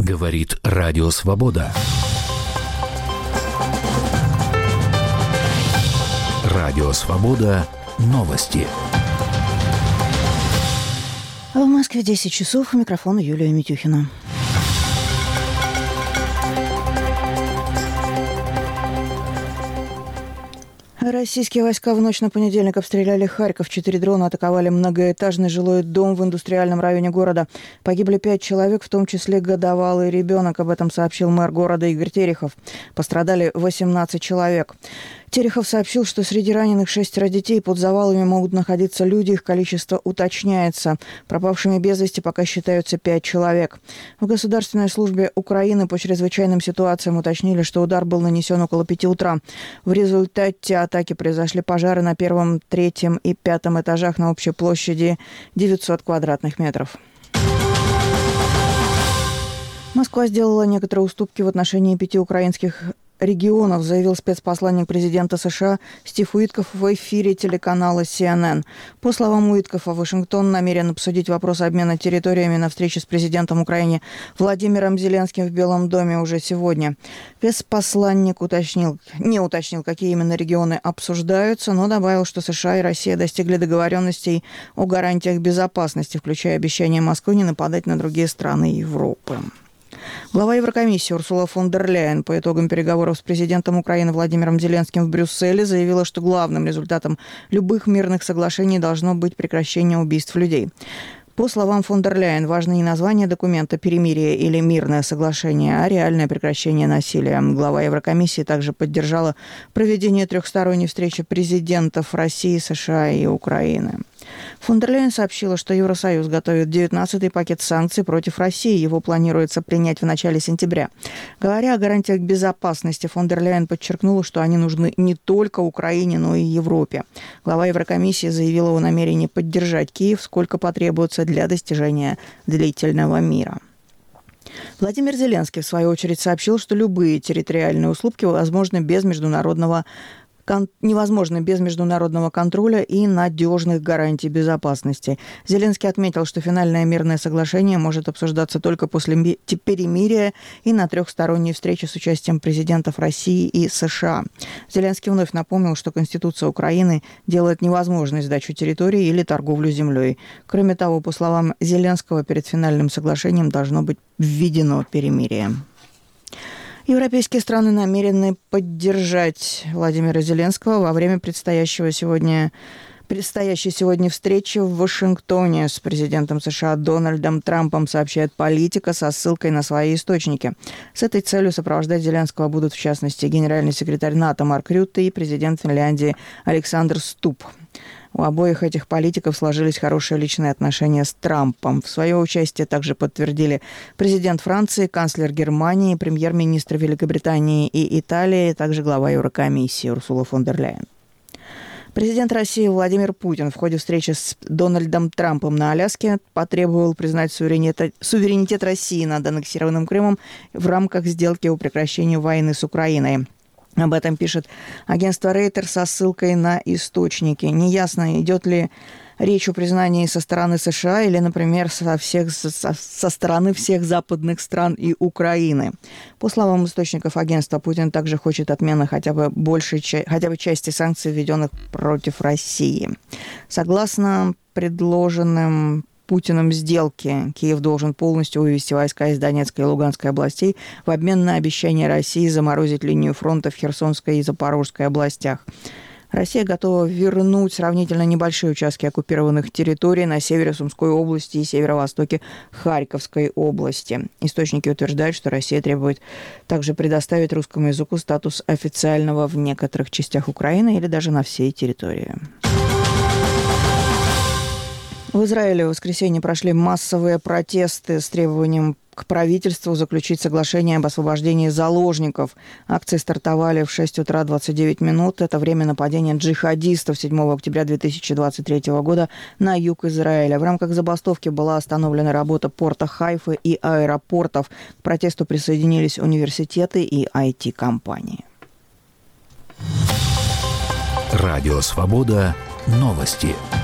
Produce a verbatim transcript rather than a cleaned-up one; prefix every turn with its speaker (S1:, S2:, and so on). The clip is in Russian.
S1: Говорит Радио Свобода. Радио Свобода. Новости.
S2: В Москве десять часов. У микрофона Юлия Митюхина. Российские войска в ночь на понедельник обстреляли Харьков. Четыре дрона атаковали многоэтажный жилой дом в индустриальном районе города. Погибли пять человек, в том числе годовалый ребенок. Об этом сообщил мэр города Игорь Терехов. Пострадали восемнадцать человек. Терехов сообщил, что среди раненых шестеро детей. Под завалами могут находиться люди. Их количество уточняется. Пропавшими без вести пока считаются пять человек. В Государственной службе Украины по чрезвычайным ситуациям уточнили, что удар был нанесен около пяти утра. В результате атаки произошли пожары на первом, третьем и пятом этажах на общей площади девятьсот квадратных метров. Москва сделала некоторые уступки в отношении пяти украинских регионов, заявил спецпосланник президента США Стив Уитков в эфире телеканала си эн эн. По словам Уиткова, Вашингтон намерен обсудить вопрос обмена территориями на встрече с президентом Украины Владимиром Зеленским в Белом доме уже сегодня. Спецпосланник уточнил, не уточнил, какие именно регионы обсуждаются, но добавил, что США и Россия достигли договоренностей о гарантиях безопасности, включая обещание Москвы не нападать на другие страны Европы. Глава Еврокомиссии Урсула фон дер Ляйен по итогам переговоров с президентом Украины Владимиром Зеленским в Брюсселе заявила, что главным результатом любых мирных соглашений должно быть прекращение убийств людей. По словам фон дер Ляйен, важно не название документа «перемирие» или «мирное соглашение», а реальное прекращение насилия. Глава Еврокомиссии также поддержала проведение трехсторонней встречи президентов России, США и Украины. Фон дер Ляйен сообщила, что Евросоюз готовит девятнадцатый пакет санкций против России. Его планируется принять в начале сентября. Говоря о гарантиях безопасности, фон дер Ляйен подчеркнула, что они нужны не только Украине, но и Европе. Глава Еврокомиссии заявила о намерении поддержать Киев, сколько потребуется для достижения длительного мира. Владимир Зеленский, в свою очередь, сообщил, что любые территориальные уступки возможны без международного невозможно без международного контроля и надежных гарантий безопасности. Зеленский отметил, что финальное мирное соглашение может обсуждаться только после перемирия и на трехсторонней встрече с участием президентов России и США. Зеленский вновь напомнил, что Конституция Украины делает невозможной сдачу территории или торговлю землей. Кроме того, по словам Зеленского, перед финальным соглашением должно быть введено перемирие. Европейские страны намерены поддержать Владимира Зеленского во время предстоящего сегодня, предстоящей сегодня встречи в Вашингтоне с президентом США Дональдом Трампом, сообщает «Политика» со ссылкой на свои источники. С этой целью сопровождать Зеленского будут, в частности, генеральный секретарь НАТО Марк Рютте и президент Финляндии Александр Стуб. У обоих этих политиков сложились хорошие личные отношения с Трампом. В свое участие также подтвердили президент Франции, канцлер Германии, премьер-министр Великобритании и Италии, а также глава Еврокомиссии Урсула фон дер Ляйен. Президент России Владимир Путин в ходе встречи с Дональдом Трампом на Аляске потребовал признать суверенитет, суверенитет России над аннексированным Крымом в рамках сделки о прекращении войны с Украиной. Об этом пишет агентство Рейтер со ссылкой на источники. Неясно, идет ли речь о признании со стороны США или, например, со, всех, со, со стороны всех западных стран и Украины. По словам источников агентства, Путин также хочет отмены хотя бы, большей, хотя бы части санкций, введенных против России. Согласно предложенным Путиным сделки, Киев должен полностью вывести войска из Донецкой и Луганской областей в обмен на обещание России заморозить линию фронта в Херсонской и Запорожской областях. Россия готова вернуть сравнительно небольшие участки оккупированных территорий на севере Сумской области и северо-востоке Харьковской области. Источники утверждают, что Россия требует также предоставить русскому языку статус официального в некоторых частях Украины или даже на всей территории. В Израиле в воскресенье прошли массовые протесты с требованием к правительству заключить соглашение об освобождении заложников. Акции стартовали в шесть утра двадцать девять минут. Это время нападения джихадистов седьмого октября две тысячи двадцать третьего года на юг Израиля. В рамках забастовки была остановлена работа порта Хайфы и аэропортов. К протесту присоединились университеты и ай ти-компании.
S1: Радио «Свобода». Новости.